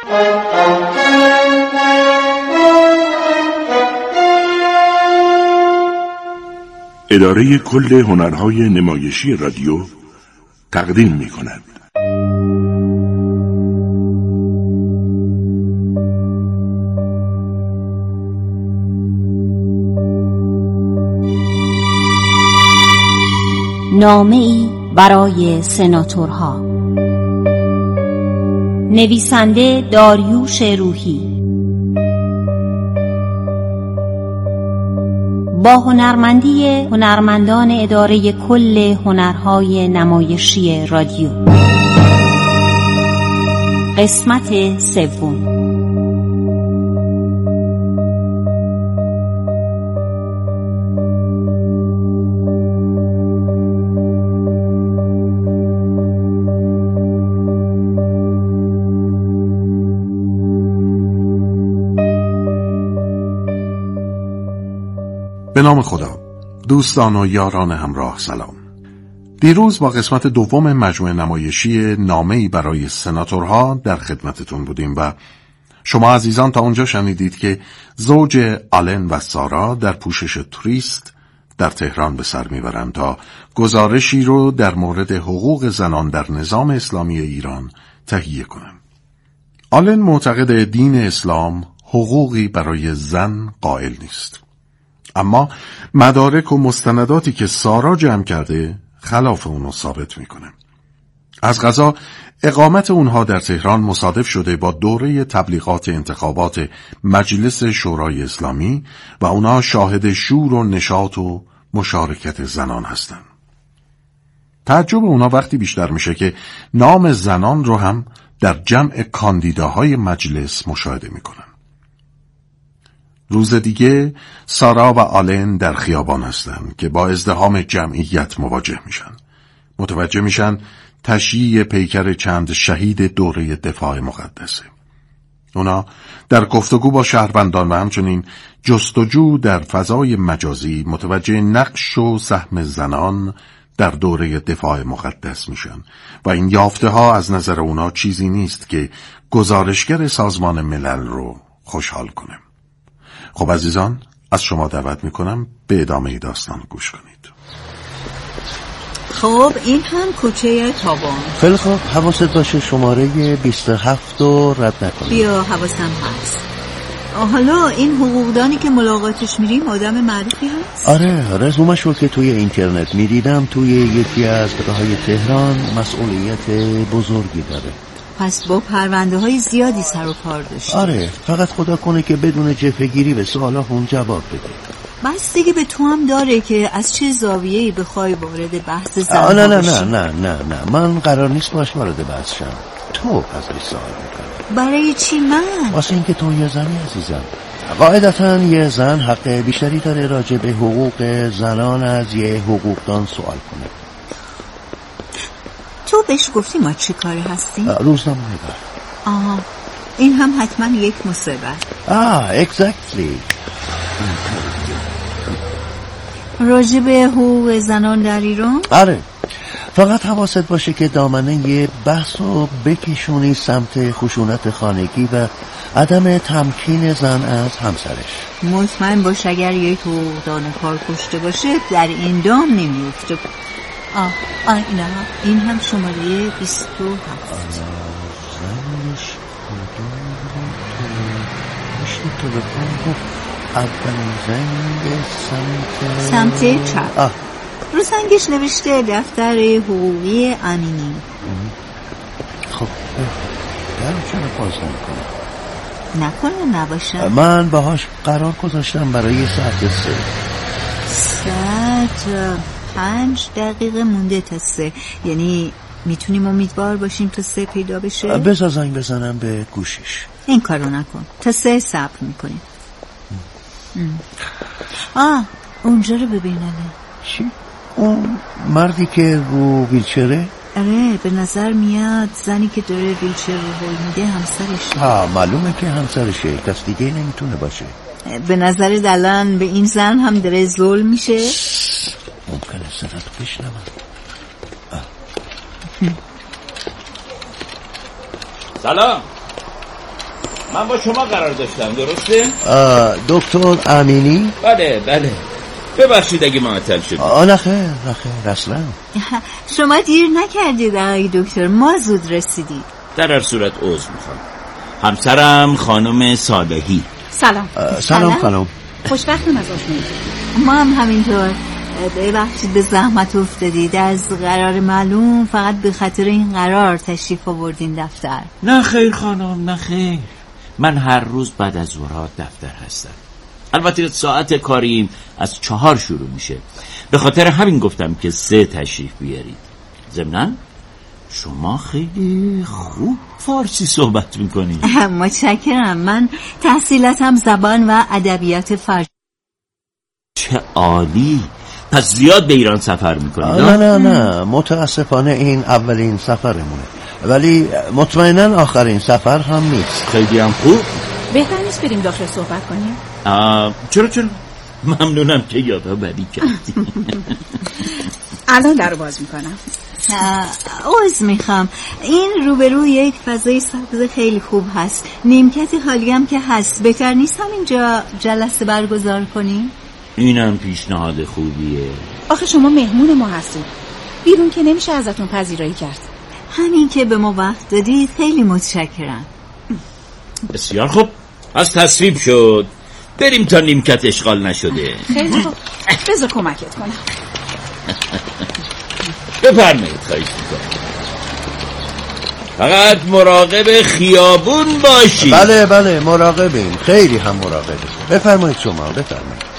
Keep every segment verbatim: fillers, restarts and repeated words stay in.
اداره کل هنرهای نمایشی رادیو تقدیم می کند. نامه‌ای برای سناتورها. نویسنده داریوش روحی، با هنرمندی هنرمندان اداره کل هنرهای نمایشی رادیو. قسمت سوم. به نام خدا. دوستان و یاران همراه سلام. دیروز با قسمت دوم مجموعه نمایشی نامه‌ای برای سناتورها در خدمتتون بودیم و شما عزیزان تا اونجا شنیدید که زوج آلن و سارا در پوشش توریست در تهران به سر میبرند تا گزارشی رو در مورد حقوق زنان در نظام اسلامی ایران تهیه کنند. آلن معتقد دین اسلام حقوقی برای زن قائل نیست، اما مدارک و مستنداتی که سارا جمع کرده خلاف اونو ثابت میکنه. از قضا اقامت اونها در تهران مصادف شده با دوره تبلیغات انتخابات مجلس شورای اسلامی و اونها شاهد شور و نشاط و مشارکت زنان هستند. تعجب اونها وقتی بیشتر میشه که نام زنان رو هم در جمع کاندیداهای مجلس مشاهده میکنن. روز دیگه سارا و آلن در خیابان هستن که با ازدحام جمعیت مواجه میشن. متوجه میشن تشییع پیکر چند شهید دوره دفاع مقدسه. اونا در گفتگو با شهروندان و همچنین جستجو در فضای مجازی متوجه نقش و سهم زنان در دوره دفاع مقدس میشن و این یافته ها از نظر اونا چیزی نیست که گزارشگر سازمان ملل رو خوشحال کنه. خب عزیزان، از شما دعوت میکنم به ادامه داستان گوش کنید. خب این هم کوچه تابان. خیلی خوب، حواست باشه شماره بیست و هفت رو رد نکنید. بیا حواسم هست. حالا این حقوقدانی که ملاقاتش میریم آدم معروفی هست؟ آره، رزومش رو که توی اینترنت میدیدم توی یکی از راههای تهران مسئولیت بزرگی داره. پس با پرونده های زیادی سر و کار داشته. آره، فقط خدا کنه که بدون جبهه‌گیری به سوالا هم جواب بده. بس دیگه به تو هم داره که از چه زاویه‌ای بخوای وارد بحث زن نه نه نه نه نه نه من قرار نیست باش وارد بحث شم. تو ازش سوال میکنی. برای چی من؟ واسه اینکه تو یه زنی عزیزم. قاعدتاً یه زن حق بیشتری داره راجع به حقوق زنان از یه حقوقدان سوال کنه. تو بهش گفتی ما چی کاری هستیم؟ روزنامه نگار. آها، این هم حتما یک مصیبت. آه اگزکتلی. راجع به حقوق زنان در ایران؟ آره، فقط حواست باشه که دامنه یه بحث رو بکشونی سمت خشونت خانگی و عدم تمکین زن از همسرش. مطمئن باش اگر یک حقوقدان کار کشته باشه در این دام نمیفته. آه آه اینا این هم شماره بیست و هفت. زنش میشه تلفن گفت اولین زنگ سمت سمت چپ. آه. رو سنگش نوشته دفتر حقوقی امینی. خب درم چرا باز نمیکنه؟ نکنه نباشه. من باهاش قرار گذاشتم برای ساعت سه. ساعت پنج دقیقه مونده تا سه، یعنی میتونیم امیدوار باشیم تا سه پیدا بشه؟ بذار زنگ بزنم به گوشیش. این کارو نکن، تا سه صبر میکنیم. آه اونجا رو ببیننه. چی؟ اون مردی که رو ویلچره؟ آره، به نظر میاد زنی که داره ویلچر رو هل میده همسرشه. ها معلومه که همسرشه، کس دیگه نمیتونه باشه. به نظر دلن به این زن هم داره ظلم میشه. ممکنه صدات بشنوم. سلام. من با شما قرار داشتم، درسته؟ دکتر امینی؟ بله بله، ببخشید اگه معطل شد. آه نه خیر نه خیر اصلا. شما دیر نکردید آقای دکتر، ما زود رسیدید. در هر صورت عذر میخوام. همسرم خانم صالحی. سلام. سلام خانم. خوشبختم از آشنایی. ما هم همینطور. ببخشید به زحمت افتادید، از قرار معلوم فقط به خاطر این قرار تشریف آوردین دفتر. نه خیر خانم، نه خیر، من هر روز بعد از ظهر دفتر هستم. البته ساعت کاریم از چهار شروع میشه، به خاطر همین گفتم که سه تشریف بیارید. ضمناً شما خیلی خوب فارسی صحبت میکنید. متشکرم. من تحصیلاتم زبان و ادبیات فارسی. چه عالی. پس زیاد به ایران سفر میکنید؟ نه نه نه، متاسفانه این اولین سفرمونه، ولی مطمئناً آخرین سفر هم نیست. خیلی هم خوب. بهتر نیست بریم داخل صحبت کنیم؟ آه چرا چرا؟ ممنونم که یادا بدی کردی. الان در رو باز میکنم. عذر میخوام، این روبرو یک فضای سبز خیلی خوب هست، نیمکت خالی هم که هست. بهتر نیست همینجا جلسه برگزار کنیم؟ اینم پیشنهاد خوبیه. آخه شما مهمون ما هستید، بیرون که نمیشه ازتون پذیرایی کرد. همین که به ما وقت دادید خیلی متشکرم. بسیار خوب، از تصویب شد. بریم تا نیمکت اشغال نشده. خیلی خوب، بذار کمکت کنم. بفرمایید. خواهش میکنم، فقط مراقب خیابون باشید. بله بله مراقبیم، خیلی هم مراقبیم. بفرمایید شما، بفرمایید.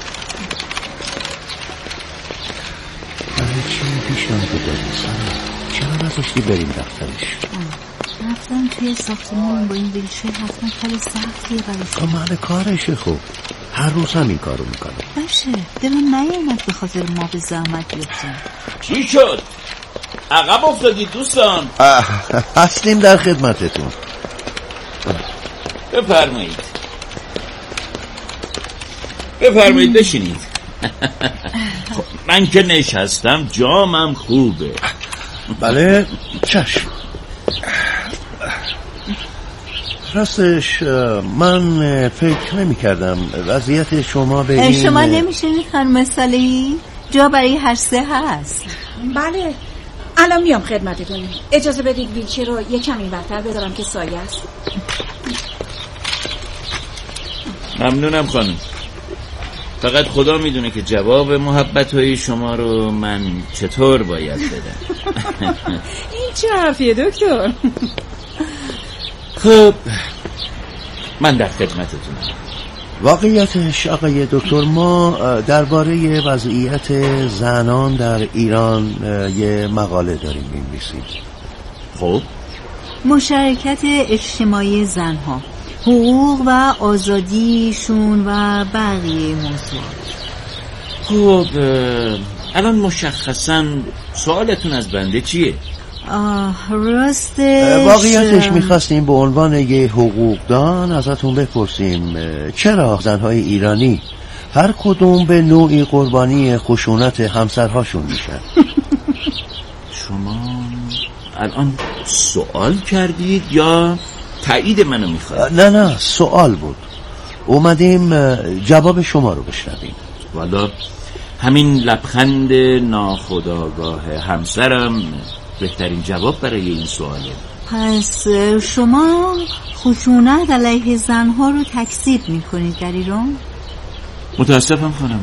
چی پیشنهاد دادی سارا؟ چرا نذاشتی بریم دفترش؟ رفتن توی ساختمون با این ویلچر حتما خیلی سختیه برای شما. مال کارشه. خوب هر روز هم این کارو میکنه. باشه، دلم نیامد به خاطر ما به زحمت بیفتیم. چی شد؟ عقب افتادید دوستان؟ هستیم در خدمتتون. بفرمایید بفرمایید بشینید. خب من که نشستم جامم خوبه. بله چشم. راستش من فکر نمی کردم وضعیت شما به این... شما نمیشینید خانم صالحی؟ جا برای هر سه هست. بله الان میام خدمتتون. اجازه بدید ویلچر رو یکم این برتر بذارم که سایه است. ممنونم خانم، فقط خدا میدونه که جواب محبت‌های شما رو من چطور باید بدم. این چه حرفیه دکتر؟ خب من در خدمتتونم. واقعیتش آقای دکتر، ما درباره وضعیت زنان در ایران یه مقاله داریم می‌نویسیم. خب مشارکت اجتماعی زنها، حقوق و آزادیشون و بقیه موضوعات. خب الان مشخصاً سوالتون از بنده چیه؟ آه راستش واقعیتش میخواستیم به عنوان یه حقوقدان ازتون بپرسیم چرا زنهای ایرانی هر کدوم به نوعی قربانی خشونت همسرهاشون میشن. شما الان سوال کردید یا تایید منو میخواید؟ نه نه سوال بود، اومدیم جواب شما رو بشنویم. والا همین لبخند ناخودآگاه همسرم بهترین جواب برای این سواله. پس شما خشونت علیه زنها رو تکذیب میکنید در ایران؟ متاسفم خانم،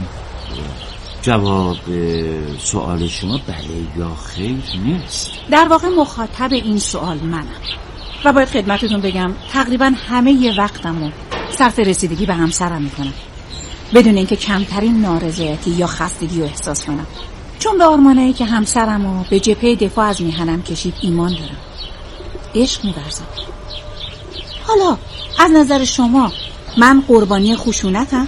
جواب سوال شما بله یا خیر نیست. در واقع مخاطب این سوال منم و باید خدمتتون بگم تقریبا همه ی وقتمو صرف رسیدگی به همسرم میکنم بدون اینکه کمترین نارضایتی یا خستگی رو احساس کنم، چون به آرمانایی که همسرمو به جبهه دفاع از میهنم کشید ایمان دارم، عشق می‌ورزم. حالا از نظر شما من قربانی خشونتم؟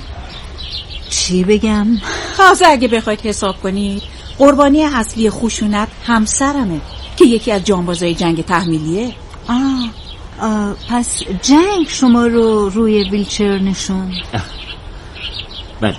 چی بگم؟ خاصه اگه بخواید حساب کنید قربانی اصلی خشونت همسرمه که یکی از جانبازای جنگ تحمیلیه. آه, آه پس جنگ شما رو روی ویلچر نشون؟ بله،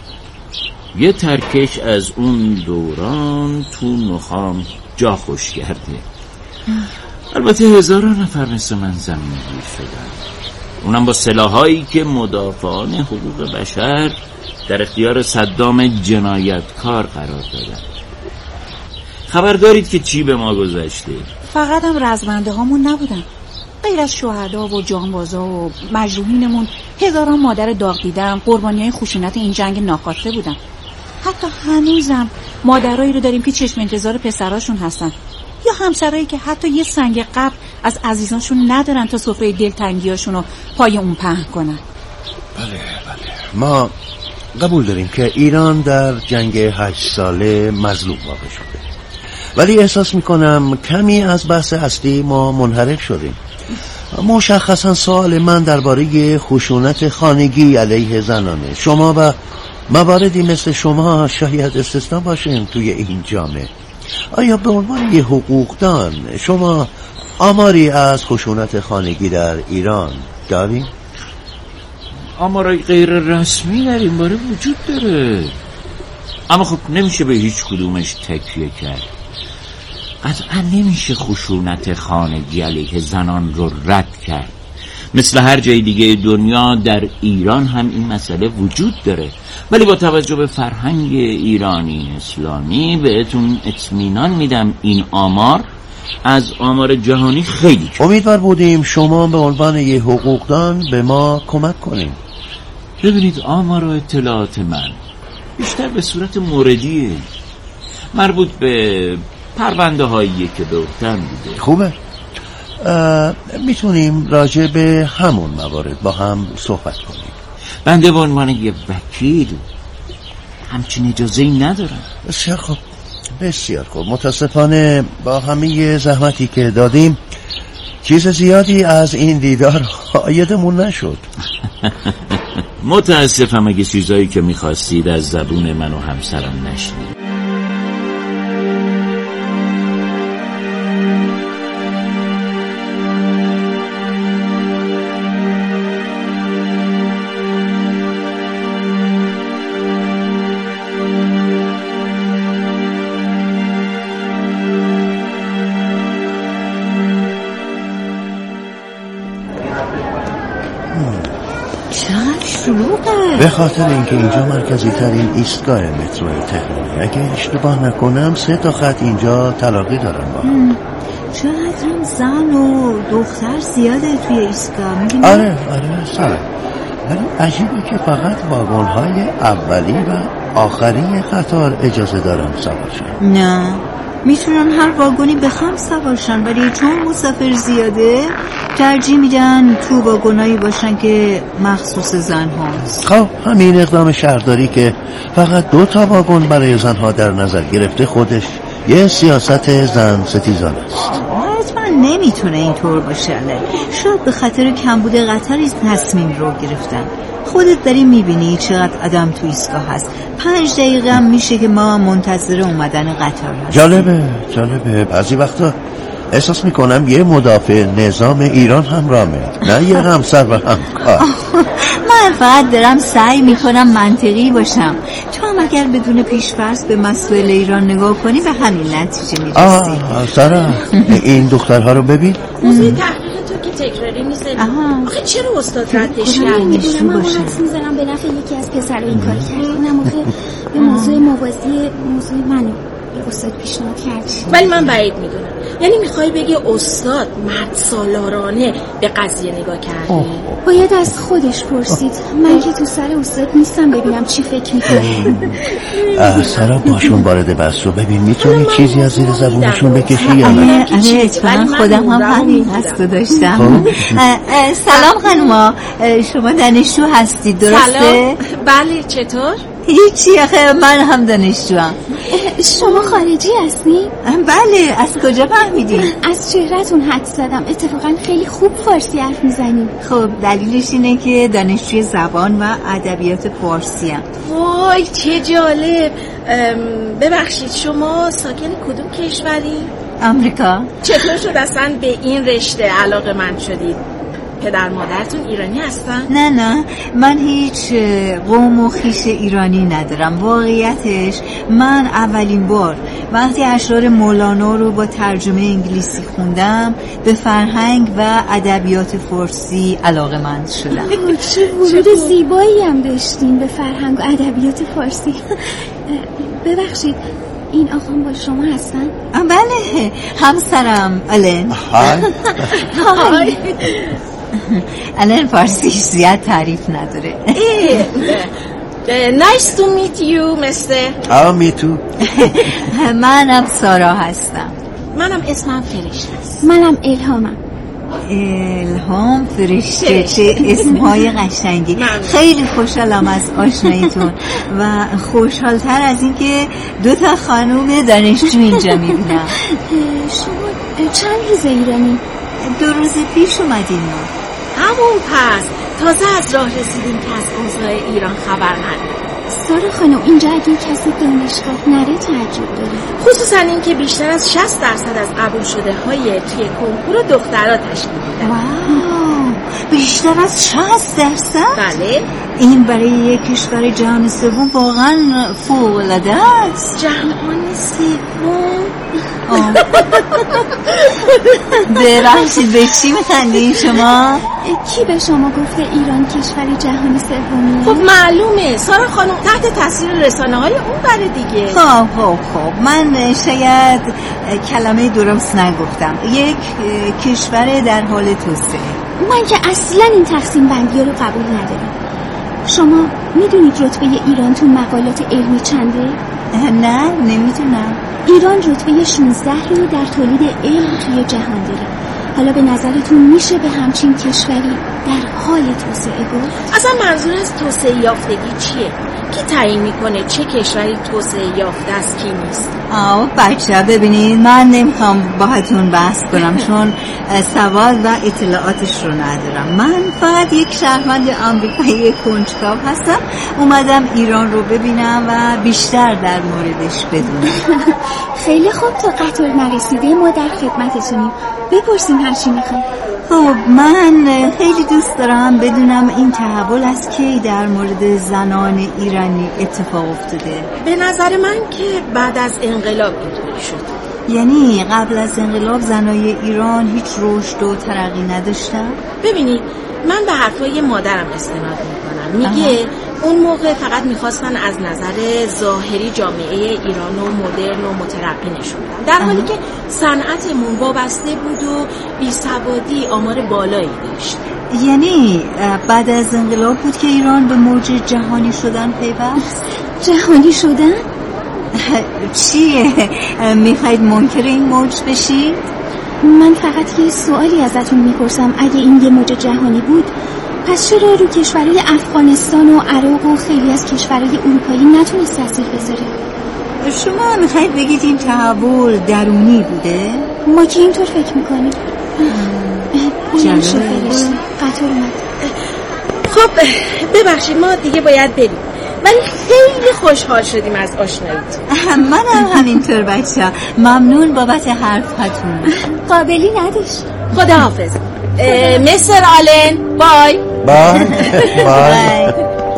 یه ترکش از اون دوران تو نخام جا خوش کرده. البته هزاران نفر مثل من زمین گیر شدن. اونم با سلاحایی که مدافعان حقوق بشر در اختیار صدام جنایتکار قرار دادن. خبر دارید که چی به ما گذشته؟ فقط هم رزمنده هامون نبودن، غیر از شهدا و جانبازا و مجروحینمون هزاران مادر داغ دیدم قربانیای خشونت این جنگ ناخواسته بودن. حتی هنوزم مادرایی رو داریم که چشم انتظار پسراشون هستن، یا همسرایی که حتی یه سنگ قبر از عزیزانشون ندارن تا سفره دلتنگیاشون رو پای اون پهن کنن. بله بله، ما قبول داریم که ایران در جنگ هشت ساله مظلوم واقع شده، ولی احساس میکنم کمی از بحث اصلی ما منحرف شدیم. مشخصا سوال من درباره خشونت خانگی علیه زنانه. شما و مواردی مثل شما شاید استثنا باشین توی این جامعه. آیا به عنوان یه حقوقدان شما آماری از خشونت خانگی در ایران دارین؟ آمارای غیر رسمی در این باره وجود داره، اما خب نمیشه به هیچ کدومش تکیه کرد. قطعا نمیشه خشونت خانگی علیه زنان رو رد کرد. مثل هر جای دیگه دنیا در ایران هم این مسئله وجود داره، ولی با توجه به فرهنگ ایرانی اسلامی بهتون اطمینان میدم این آمار از آمار جهانی خیلی کم. امیدوار بودیم شما به عنوان یه حقوقدان به ما کمک کنیم. ببینید، آمار و اطلاعات من بیشتر به صورت موردیه، مربوط به پرونده هایی که به عهده‌ام بوده. خوبه، میتونیم راجع به همون موارد با هم صحبت کنیم. بنده به عنوان یه وکیل همچین اجازه‌ای ندارم. بسیار خوب، بسیار خوب. متاسفانه با همه زحمتی که دادیم چیز زیادی از این دیدار عایدمون نشد. متاسفم اگه چیزایی که میخواستید از زبون من و همسرم نشنید. به خاطر اینکه اینجا مرکزی ترین ایستگاه مترو تهرانه. اگه اشتباه نکنم سه تا خط اینجا تلاقی دارن با هم. چقدر هم زن و دختر زیاده توی ایستگاه، میبینی؟ آره آره سر. ولی عجیبه که فقط واگن‌های اولی و آخری قطار اجازه دارن سوارشن. نه، میتونن هر واگنی بخوام سوارشن، ولی چون مسافر زیاده ترجیح میدن تو واگنایی باشن که مخصوص زن هاست. خب همین اقدام شهرداری که فقط دو تا واگن برای زنها در نظر گرفته خودش یه سیاست زن ستیزانه است. حتما نمیتونه اینطور باشه. شاید به خاطر کمبود قطار این تصمیم رو گرفتن. خودت داری میبینی چقدر آدم تو ایستگاه هست. پنج دقیقه هم میشه که ما منتظر اومدن قطار هستیم. جالبه جالبه بعضی وقتا احساس میکنم یه مدافع نظام ایران هم رامه، نه یه همسر و همکار. من فقط دارم سعی میکنم منطقی باشم. تو هم اگر بدون پیش‌فرض به مسائل ایران نگاه کنی به همین نتیجه میرسی. آه سارا، این دخترها رو ببین. موضوع تحقیق تو که تکراری نیست. آخه چرا استاد ردش کرد؟ میدونم من حدس میزنم به نفع یکی از پسرها این کار کرد. اونم آخه به موضوع موازی موضوع منو استاد پیشنهاد کرد. ولی من بعید میدونم. یعنی میخوای بگی استاد مرد سالارانه به قضیه نگاه کرده؟ باید از خودش پرسید. من که تو سر استاد نیستم ببینم چی فکر میکنه. سارا باشون وارد بحث رو ببین، میتونی چیزی از زیر زبونشون بکشی یا نه؟ آره اتفاقا خودم هم همین حسو داشتم. سلام خانوما، شما دانشجو هستید درسته؟ سلام. بله، چطور؟ هیچی، آخه من هم دانشجوام. شما خارجی هستی؟ بله. از کجا فهمیدین؟ از چهرهتون حدس زدم. اتفاقا خیلی خوب فارسی حرف میزنید. خب دلیلش اینه که دانشجوی زبان و ادبیات فارسی ام. وای چه جالب. ببخشید شما ساکن کدوم کشوری؟ آمریکا. چطور شد اصلا به این رشته علاقه من شدید؟ پدر مادرتون ایرانی هستن؟ نه نه، من هیچ قوم و خویش ایرانی ندارم. واقعیتش من اولین بار وقتی اشعار مولانا رو با ترجمه انگلیسی خوندم به فرهنگ و ادبیات فارسی علاقه‌مند شدم. چه ورود زیبایی هم داشتین به فرهنگ و ادبیات فارسی. ببخشید این آقام با شما هستن؟ بله، همسرم آلن. های آلن فارسی زیاد تعریف نداره. Nice to meet you, mister. آه می تو. منم سارا هستم. منم اسمم فرشته است. منم الهامم. الهام، فرشته، چه اسمهای قشنگی. خیلی خوشحالم از آشناییتون و خوشحالتر از این که دو تا خانوم دانشجو اینجا میبینم. شما چند روز ایرانی؟ دو روز پیش اومدیم ما. همون پس تازه از راه رسیدیم که از اوضاع ایران خبر نداریم. سارا خانم اینجا اگه کسی دانشگاه نره تعجب داره، خصوصا این که بیشتر از شصت درصد از قبول شده های توی کنکور دخترها تشکیل میدن. واو، بیشتر از شصت درصد؟ بله. این برای یک کشور جهان سوم واقعا فوق‌العاده است. جهان سوم؟ ببخشید به چی میخندین شما؟ کی به شما گفته ایران کشور جهان سومیه؟ خب معلومه سارا خانم، تحت تاثیر رسانه های اون بره دیگه. خب خب خب من شاید کلمه درست نگفتم. یک کشور در حال توسعه. من که اصلا این تقسیم بندی رو قبول ندارم. شما میدونید رتبه ایران تو مقالات علمی چنده؟ نه نمیدونم. ایران رتبه شانزده رو در تولید علم توی جهان داره. حالا به نظرتون میشه به همچین کشوری در حال توسعه گفت؟ اصلا منظور از توسعه یافتگی چیه؟ کی تعیین میکنه چه کشوری توسعه یافته است کی نیست؟ آه بچه ببینید، من نمیخوام باهاتون بحث کنم چون سواد و اطلاعاتش رو ندارم. من فقط یک شهروند آمریکایی کنجکاو هستم، اومدم ایران رو ببینم و بیشتر در موردش بدونم. خیلی خوب، تا قطار نرسیده ما در خدمتتونیم. بپرسیم هر چی میخوام. خب من خیلی دوست دارم بدونم این تحول از کی در مورد زنان ایرانی اتفاق افتاده. به نظر من که بعد از انقلاب اینطوری شد. یعنی قبل از انقلاب زنای ایران هیچ رشد و ترقی نداشتن؟ ببینید من به حرفای مادرم استناد میکنم. میگه آها. اون موقع فقط میخواستن از نظر ظاهری جامعه ایران و مدرن و مترقی نشون بدن، در حالی که صنعتمون وابسته بود و بیسوادی آمار بالایی داشت. یعنی بعد از انقلاب بود که ایران به موج جهانی شدن پیوست؟ جهانی شدن؟ چیه؟ میخواید منکر این موج بشید؟ من فقط یه سوالی ازتون میپرسم. اگه این یه موج جهانی بود پس چرا رو کشورهای افغانستان و عراق و خیلی از کشورهای اروپایی نتونست تاثیر بذاره؟ شما میخواید بگید این تحول درونی بوده؟ ما که اینطور فکر میکنیم. بلند شو فرشته، قطار اومد. خب ببخشید ما دیگه باید بریم، ولی خیلی خوشحال شدیم از آشناییتون. منم همینطور بچه، ممنون بابت حرفتون. قابلی نداشت. خدا حافظ. مستر آلن، بای بای بای.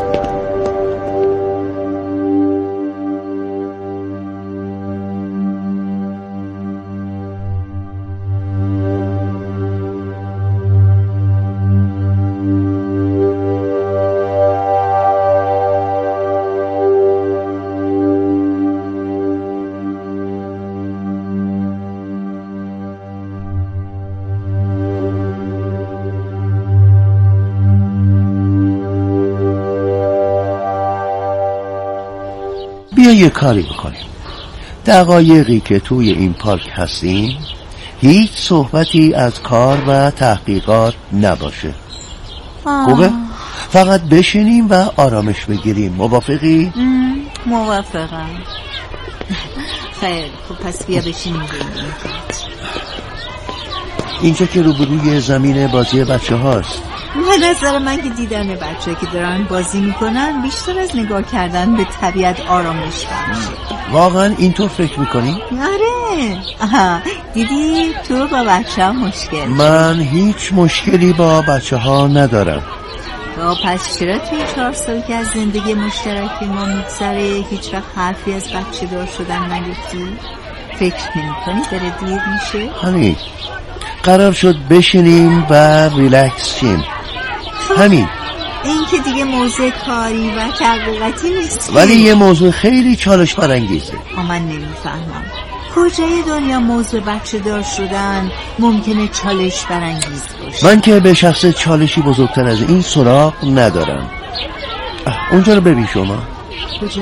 بیا یه کاری بکنیم. دقایقی که توی این پارک هستیم هیچ صحبتی از کار و تحقیقات نباشه. آه. خوبه؟ فقط بشینیم و آرامش بگیریم. موافقی؟ موافقم. خیر خب پس بیا بشینیم بگیریم. اینجا که روبروی زمین بازی بچه هاست. به نظر من که دیدن بچه که دارن بازی میکنن بیشتر از نگاه کردن به طبیعت آرامش بخشه. واقعا اینطور فکر میکنی؟ آره. آها دیدی تو با بچه ها مشکل؟ من هیچ مشکلی با بچه ها ندارم. با پس چرا توی چهار سال که از زندگی مشترک ما میگذره هیچ وقت حرفی از بچه دار شدن نگفتی؟ فکر نمی کنی داره دیر میشه؟ همین قرار شد بشینیم و ریلکس شیم. همین این که دیگه موضوع کاری و تحقیقاتی نیست، ولی یه موضوع خیلی چالش برانگیزه. من نمیفهمم کجای دنیا موضوع بچه دار شدن ممکنه چالش برانگیز باشه؟ من که به شخص چالشی بزرگتر از این سراغ ندارم. اونجا رو ببین شما. کجا؟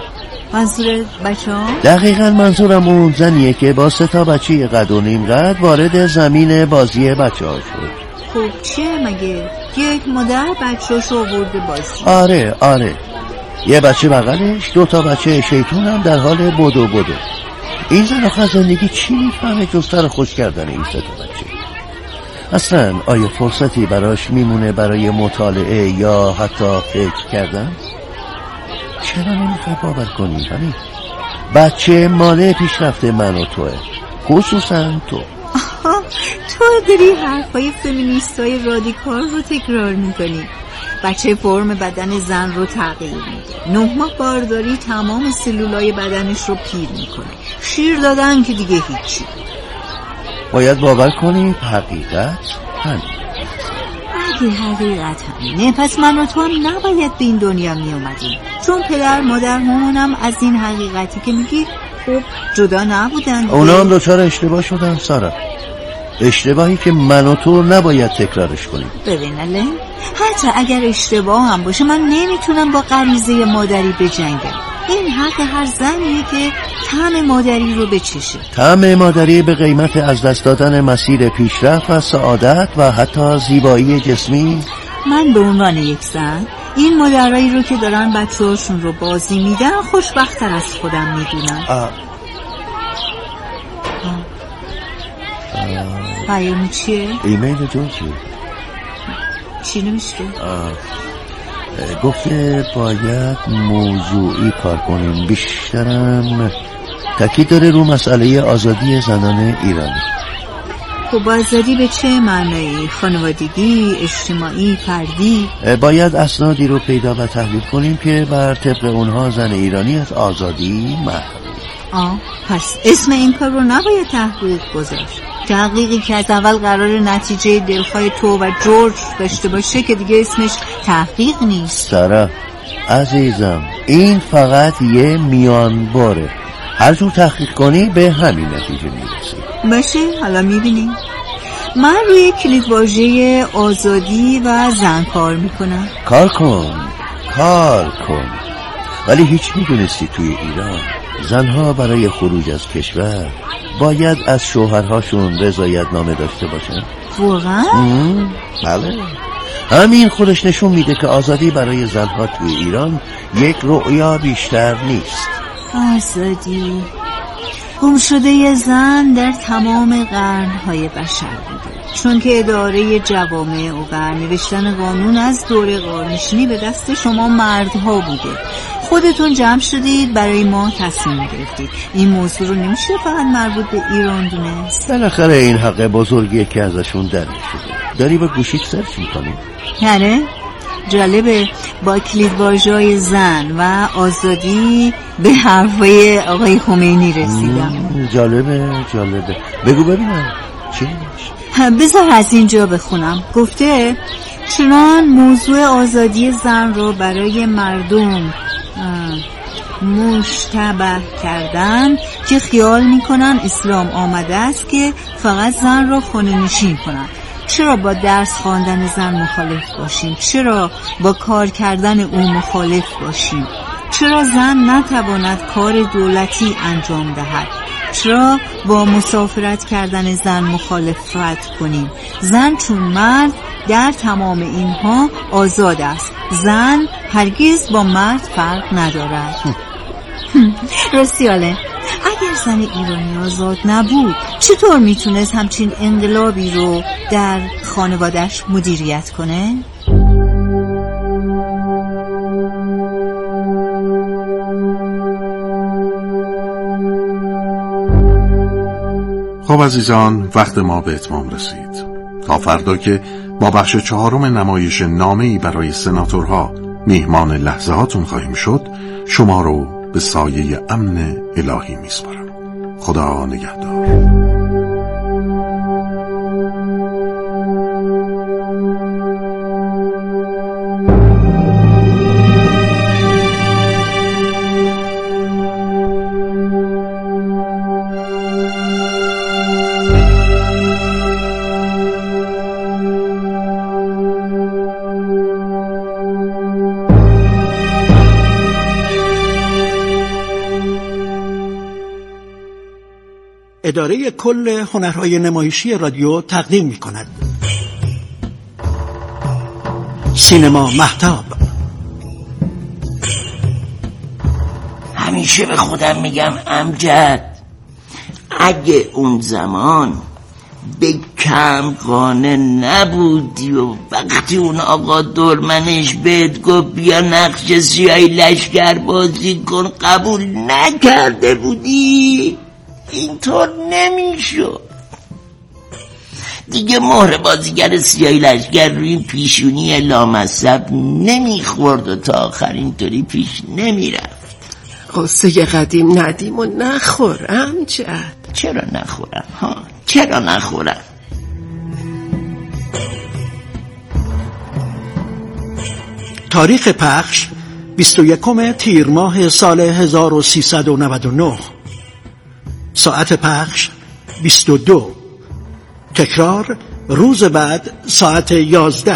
منظور بچه ها؟ دقیقا منظورم اون زنیه که با سه تا بچه قد و نیم قد وارد زمین بازی بچه ها شد. خب چیه مگه؟ یک مادر بچه‌شو آورده بازی. آره آره یه بچه بغلش، دو تا بچه شیطون هم در حال بدو بدو. این زن آخر زندگی چی میفهمه جز سر خوش کردن این سه تا بچه؟ اصلا آیا فرصتی براش میمونه برای مطالعه یا حتی فکر کردن؟ چرا نمیخوای باور کنی همین؟ بچه مانع پیشرفت من و توه، خصوصا تو. آها تو داری حرفای فمینیستای رادیکال رو تکرار میکنی. بچه فرم بدن زن رو تغییر میده، نه ماه بارداری تمام سلولای بدنش رو پیر میکنه، شیر دادن که دیگه هیچی. باید باور کنی حقیقت همین. اگه حقیقت همینه پس من و تو هم نباید به این دنیا می اومدیم، چون پدر مادر همونم از این حقیقتی که میگی خب جدا نبودن. اونا هم دوچار اشتباه شدن سارا، اشتباهی که من و تو نباید تکرارش کنیم. ببین الان حتی اگر اشتباه هم باشه من نمیتونم با غریزه مادری بجنگم. این حق هر زنیه که طعم مادری رو بچشه. طعم مادری به قیمت از دست دادن مسیر پیشرفت و سعادت و حتی زیبایی جسمی. من به عنوان یک زن این مادرایی رو که دارن بچه هاشون رو بازی میدن خوشبخت‌تر از خودم میدونم. پیام چیه؟ ایمیل جورجی. چی نمیشه؟ گفته باید موضوعی کار کنیم، بیشترم تاکید داره رو مسئله آزادی زنان ایرانی. خب آزادی به چه معنی؟ خانوادگی، اجتماعی، فردی؟ باید اسنادی رو پیدا و تحلیل کنیم که بر طبق اونها زن ایرانی از آزادی محروم. آه پس اسم این کار رو نباید تحقیق گذاشت. تحقیقی که از اول قرار نتیجه دلخواه تو و جورج داشته باشه که دیگه اسمش تحقیق نیست. سارا عزیزم این فقط یه میان باره، هر جور تحقیق کنی به همین نتیجه میرسی. باشه حالا میبینیم. من روی کلید واژه آزادی و زن کار میکنم. کار کن کار کن ولی هیچ میدونستی توی ایران زنها برای خروج از کشور باید از شوهرهاشون رضایت نامه داشته باشن؟ واقعا؟ بله همین خودش نشون میده که آزادی برای زنها توی ایران یک رؤیا بیشتر نیست. آزادی گم شده زن در تمام قرنهای بشر بوده، چون که اداره جوامع و نوشتن قانون از دوره غارنشینی به دست شما مردها بوده. خودتون جمع شدید برای ما تصمیم گرفتید. این موضوع رو نمیشه فقط مربوط به ایران دونست. بالاخره این حق بزرگیه که ازشون در شده. داری با گوشیت سرچ میکنی؟ آره جالبه، با کلیدواژه‌های زن و آزادی به حرفای آقای خمینی رسیدم. جالبه جالبه بگو ببینم چی؟ بذار از اینجا بخونم. گفته چنان موضوع آزادی زن رو برای مردم مشتبه کردن که خیال میکنن اسلام آمده است که فقط زن رو خانه نشین کنن. چرا با درس خواندن زن مخالف باشیم؟ چرا با کار کردن او مخالف باشیم؟ چرا زن نتواند کار دولتی انجام دهد؟ چرا با مسافرت کردن زن مخالفت کنیم؟ زن چون مرد در تمام اینها آزاد است. زن هرگز با مرد فرق ندارد. راسیاله اگر زن ایرانی آزاد نبود چطور میتونست همچین انقلابی رو در خانواده‌اش مدیریت کنه؟ خب عزیزان، وقت ما به اتمام رسید. تا فردا که با بخش چهارم نمایش نامه‌ای برای سناتورها میهمان لحظه هاتون خواهیم شد، شما رو به سایه امن الهی میسپارم. خدا نگهدار. اداره کل هنرهای نمایشی رادیو تقدیم می کند سینما مهتاب. همیشه به خودم میگم امجد، اگه اون زمان به کم قانه نبودی و وقتی اون آقا دورمنش بهت گفت بیا نقش سیاهی لشکر بازی کن قبول نکرده بودی، اینطور نمیشد دیگه. مهر بازیگر سیاهی لشکر روی این پیشونی لامصب نمیخورد و تا آخر اینطوری پیش نمیرفت. قصه قدیم ندیم و نخور امجد. چرا نخورم ها؟ چرا نخورم؟ تاریخ پخش بیست و یکم تیر ماه سال هزار و سیصد و نود و نه. ساعت پخش بیست و دو. تکرار روز بعد ساعت یازده.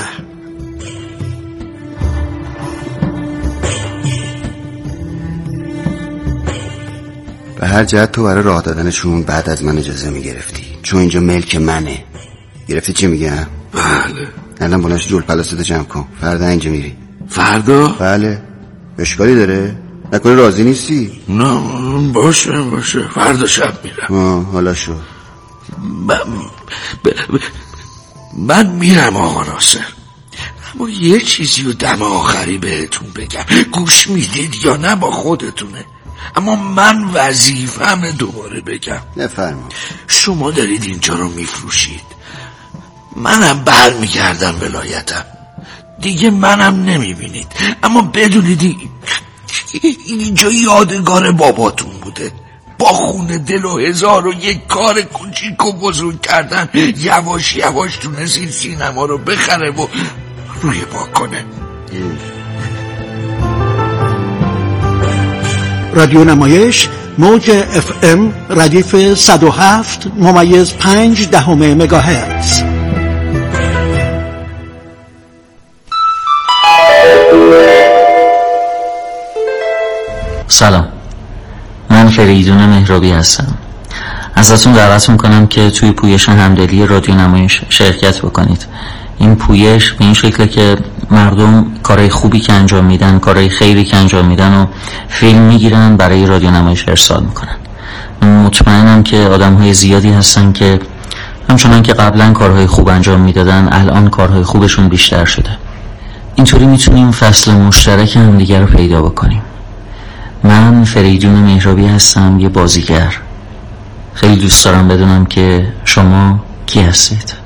به هر جهت تو برای راه دادنشون بعد از من اجازه میگرفتی، چون اینجا ملک منه. گرفتی چی میگم؟ بله. الان بلنش جول پلاستو جمع کن، فردا اینجا میری. فردا؟ بله. اشکالی داره؟ نکنه راضی نیستی؟ نه باشه باشه، فردا شب میرم. آه حالا شد. من, ب... ب... من میرم آقا ناصر، اما یه چیزی رو دم آخری بهتون بگم، گوش میدید یا نه با خودتونه، اما من وظیفه‌مه دوباره بگم. نفرما. شما دارید اینجا رو میفروشید، منم بر میگردم ولایتم دیگه، منم نمیبینید، اما بدونید اینجا یادگار باباتون بوده، با خون دل و هزار و یک کار کوچیک و بزرگ کردن یواش یواش تونستید سینما رو بخره و روی پا کنه. رادیو نمایش موج اف ام ردیف صد و هفت ممیز پنج دهم مگاهرتز. سلام، من فریدون مهرابی هستم. ازتون دعوت میکنم که توی پویش همدلی رادیو نمایش شرکت بکنید. این پویش به این شکله که مردم کارهای خوبی که انجام میدن، کارهای خیری که انجام میدن و فیلم میگیرن برای رادیو نمایش ارسال میکنن. من مطمئنم که آدمهای زیادی هستن که همچنان که قبلا کارهای خوب انجام میدادن الان کارهای خوبشون بیشتر شده. اینطوری میتونیم فصل مشترک هم دیگر رو پیدا بکنیم. من فریدون مهرابی هستم، یه بازیگر. خیلی دوست دارم بدونم که شما کی هستید.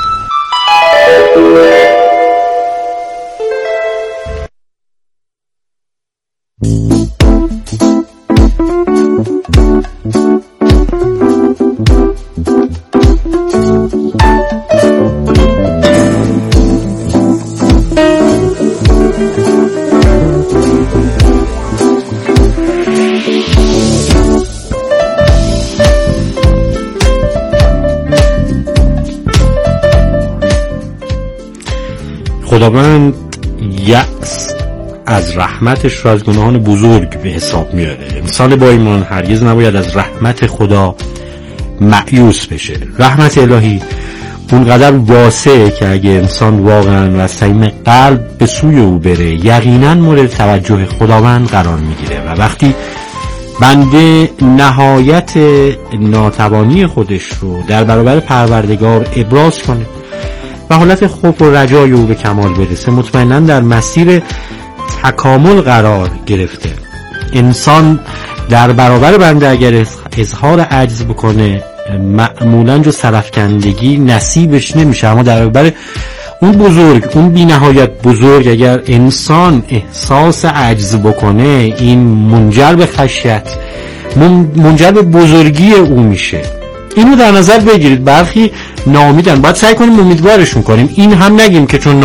خداوند یأس از رحمتش را از گناهان بزرگ به حساب میاره. انسان با ایمان هرگز نباید از رحمت خدا مایوس بشه. رحمت الهی اونقدر واسعه که اگه انسان واقعا و از صمیم قلب به سوی او بره یقینا مورد توجه خداوند قرار میگیره و وقتی بنده نهایت ناتوانی خودش رو در برابر پروردگار ابراز کنه و حالت خوف و رجای او به کمال برسه، مطمئنا در مسیر تکامل قرار گرفته. انسان در برابر بنده اگر اظهار عجز بکنه معمولا جو سرفکندگی نصیبش نمیشه، اما در برابر اون بزرگ، اون بی نهایت بزرگ، اگر انسان احساس عجز بکنه این منجر به خشیت، منجر به بزرگی او میشه. اینو در نظر بگیرید. برخی ناامیدن، باید سعی کنیم امیدوارشون کنیم. این هم نگیم که چون